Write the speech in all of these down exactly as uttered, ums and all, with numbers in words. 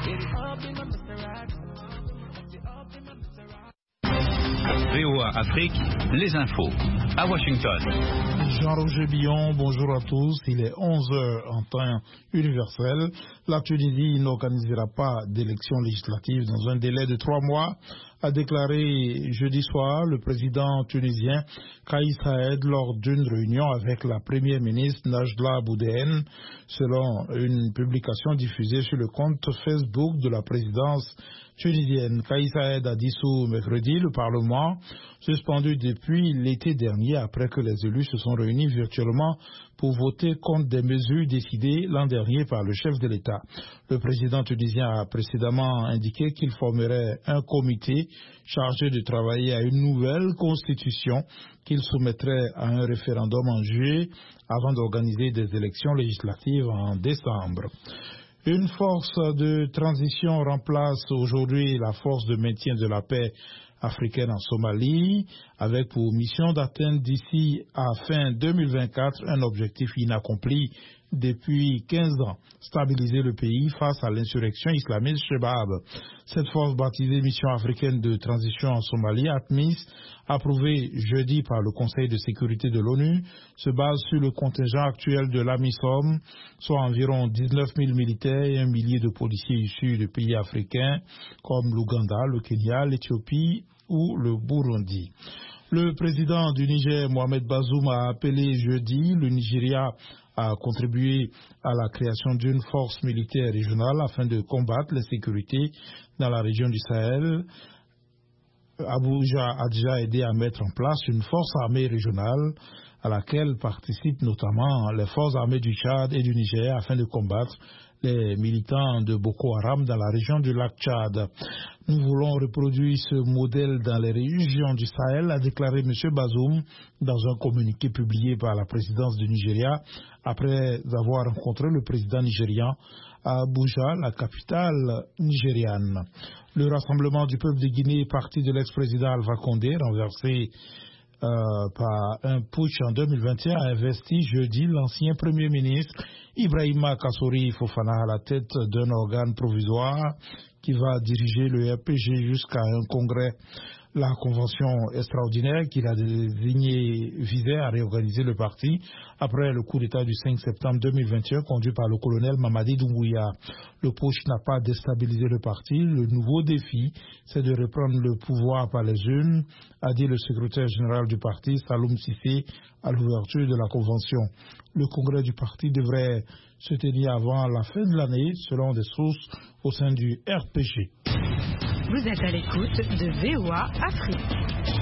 V O A Afrique, les infos, à Washington. Jean-Roger Billon, bonjour à tous. Il est onze heures en temps universel. La Tunisie n'organisera pas d'élections législatives dans un délai de trois mois, a déclaré jeudi soir le président tunisien Kais Saied lors d'une réunion avec la première ministre Najla Boudhen, selon une publication diffusée sur le compte Facebook de la présidence tunisienne. Kais Saied a dissous mercredi le Parlement, suspendu depuis l'été dernier après que les élus se sont réunis virtuellement pour voter contre des mesures décidées l'an dernier par le chef de l'État. Le président tunisien a précédemment indiqué qu'il formerait un comité chargé de travailler à une nouvelle constitution qu'il soumettrait à un référendum en juillet avant d'organiser des élections législatives en décembre. Une force de transition remplace aujourd'hui la force de maintien de la paix africaine en Somalie, avec pour mission d'atteindre d'ici à fin deux mille vingt-quatre un objectif inaccompli depuis quinze ans, stabiliser le pays face à l'insurrection islamiste Shebab. Cette force baptisée Mission africaine de transition en Somalie, ATMIS, approuvée jeudi par le Conseil de sécurité de l'ONU, se base sur le contingent actuel de l'AMISOM, soit environ dix-neuf mille militaires et un millier de policiers issus de pays africains comme l'Ouganda, le Kenya, l'Éthiopie ou le Burundi. Le président du Niger, Mohamed Bazoum, a appelé jeudi le Nigeria à contribuer à la création d'une force militaire régionale afin de combattre l'insécurité dans la région du Sahel. Abuja a déjà aidé à mettre en place une force armée régionale à laquelle participent notamment les forces armées du Tchad et du Niger afin de combattre les militants de Boko Haram dans la région du lac Tchad. Nous voulons reproduire ce modèle dans les régions du Sahel, a déclaré M. Bazoum dans un communiqué publié par la présidence du Nigeria après avoir rencontré le président nigérian à Abuja, la capitale nigériane. Le rassemblement du peuple de Guinée, parti de l'ex-président Alpha Condé, renversé euh, par un putsch en deux mille vingt et un, a investi jeudi l'ancien premier ministre Ibrahima Kassori Fofana à la tête d'un organe provisoire qui va diriger le R P G jusqu'à un congrès. La convention extraordinaire qu'il a désignée visait à réorganiser le parti après le coup d'État du cinq septembre deux mille vingt et un conduit par le colonel Mamadi Doumbouya. Le putsch n'a pas déstabilisé le parti. Le nouveau défi, c'est de reprendre le pouvoir par les urnes, a dit le secrétaire général du parti, Saloum Cissé, à l'ouverture de la convention. Le congrès du parti devrait se tenir avant la fin de l'année, selon des sources au sein du R P G. Vous êtes à l'écoute de V O A Afrique.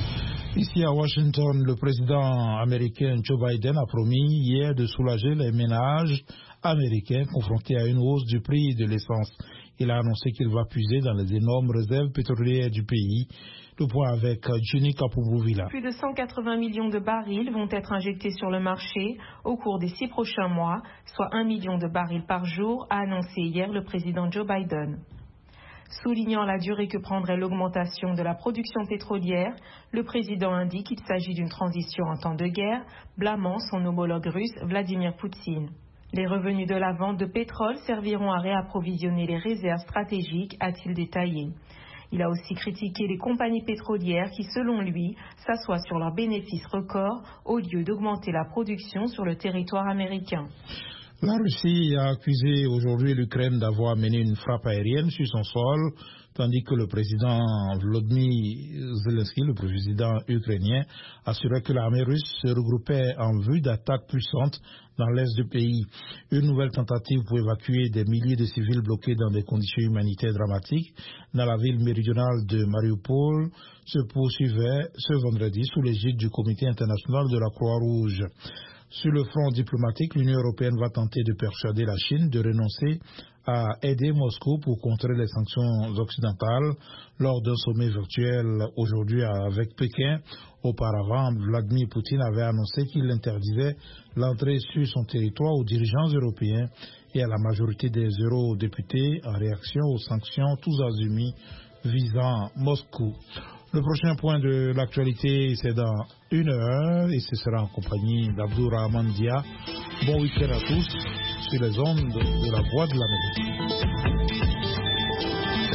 Ici à Washington, le président américain Joe Biden a promis hier de soulager les ménages américains confrontés à une hausse du prix de l'essence. Il a annoncé qu'il va puiser dans les énormes réserves pétrolières du pays. Le point avec Jenny Kapoubou-Villa. Plus de cent quatre-vingts millions de barils vont être injectés sur le marché au cours des six prochains mois, soit un million de barils par jour, a annoncé hier le président Joe Biden. Soulignant la durée que prendrait l'augmentation de la production pétrolière, le président indique qu'il s'agit d'une transition en temps de guerre, blâmant son homologue russe Vladimir Poutine. Les revenus de la vente de pétrole serviront à réapprovisionner les réserves stratégiques, a-t-il détaillé. Il a aussi critiqué les compagnies pétrolières qui, selon lui, s'assoient sur leurs bénéfices records au lieu d'augmenter la production sur le territoire américain. La Russie a accusé aujourd'hui l'Ukraine d'avoir mené une frappe aérienne sur son sol, tandis que le président Volodymyr Zelensky, le président ukrainien, assurait que l'armée russe se regroupait en vue d'attaques puissantes dans l'est du pays. Une nouvelle tentative pour évacuer des milliers de civils bloqués dans des conditions humanitaires dramatiques dans la ville méridionale de Mariupol se poursuivait ce vendredi sous l'égide du Comité international de la Croix-Rouge. Sur le front diplomatique, l'Union européenne va tenter de persuader la Chine de renoncer à aider Moscou pour contrer les sanctions occidentales lors d'un sommet virtuel aujourd'hui avec Pékin. Auparavant, Vladimir Poutine avait annoncé qu'il interdisait l'entrée sur son territoire aux dirigeants européens et à la majorité des eurodéputés en réaction aux sanctions tous azimuts visant Moscou. Le prochain point de l'actualité, c'est dans une heure et ce sera en compagnie d'Abdourahmane Dia. Bon week-end à tous sur les ondes de la Voix de l'Amérique.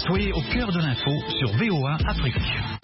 Soyez au cœur de l'info sur V O A Afrique.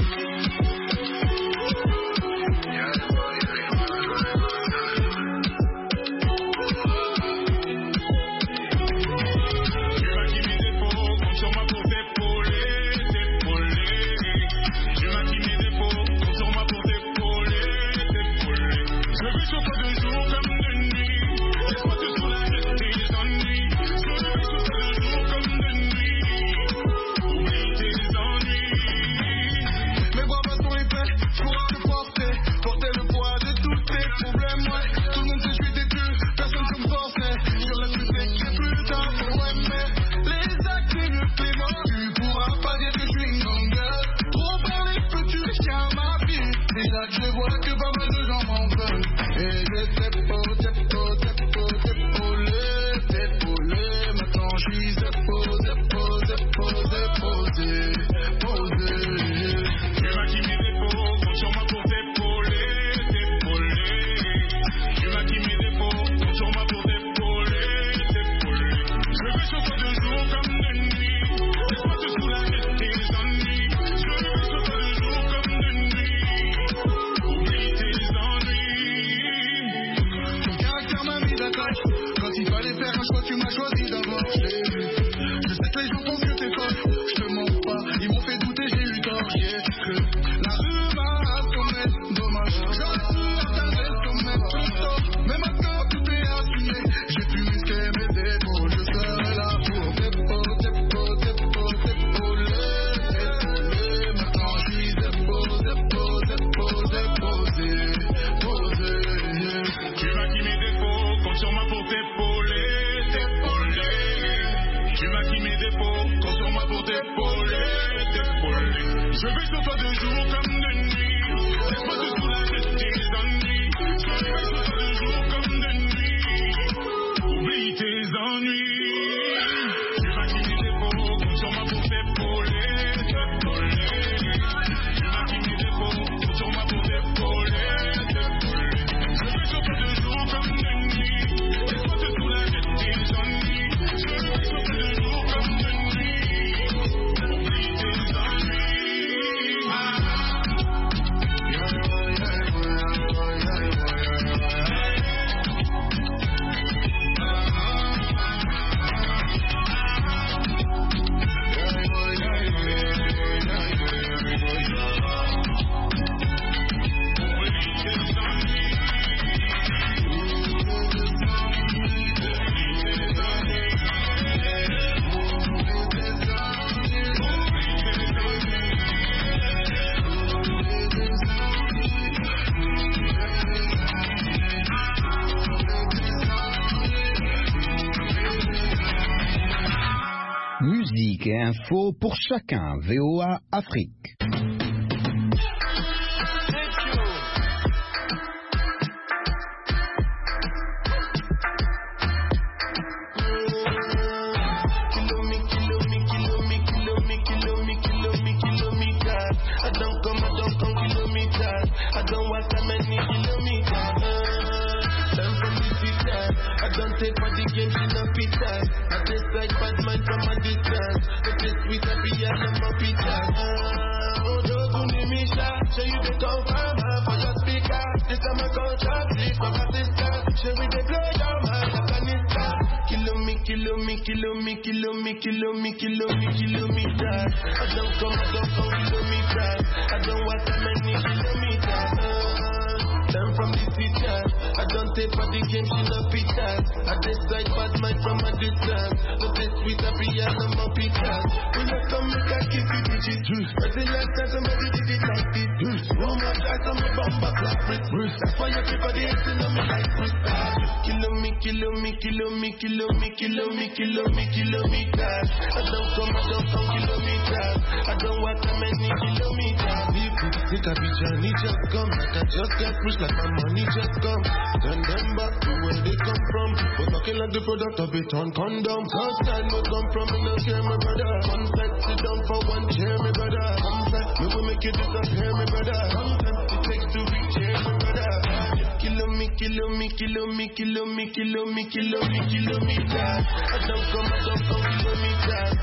Musique et info pour chacun. V O A Afrique. Kilo me, kilo me, kilo me, kilo me, kilo me, kilometers. I don't come, I don't come kilometers. I don't walk that many kilometers. Uh, learn from the teacher. I don't take for the game, she no pictures. I decide bad mind from a distance. But this sweet happy and I'm a pictures. When you come, make I give you digits. But the last time somebody did it like this. Oh my God, I'm a bumper clap with. That's why you keep on dancing on me like this. Kilo me, kilo me, kilo me, kilo me, kilo me, kilo me, kilometers. I don't come, I don't come kilometers. I don't walk that many kilometers. People think I be Johnny, just come. Like I just get rich, like my money just come. Turn them back to where they come from. But talking like the product of it on condom. Cause I no come from, me no care, my brother. One side, sit down for one chair, my brother. One side, me will make you disappear, my brother. Sometimes it takes to reach here, my brother. Kilo me, kilo me, kilo me, kilo me, kilo me, kilo me, kilometers. I don't come, I don't come kilometers.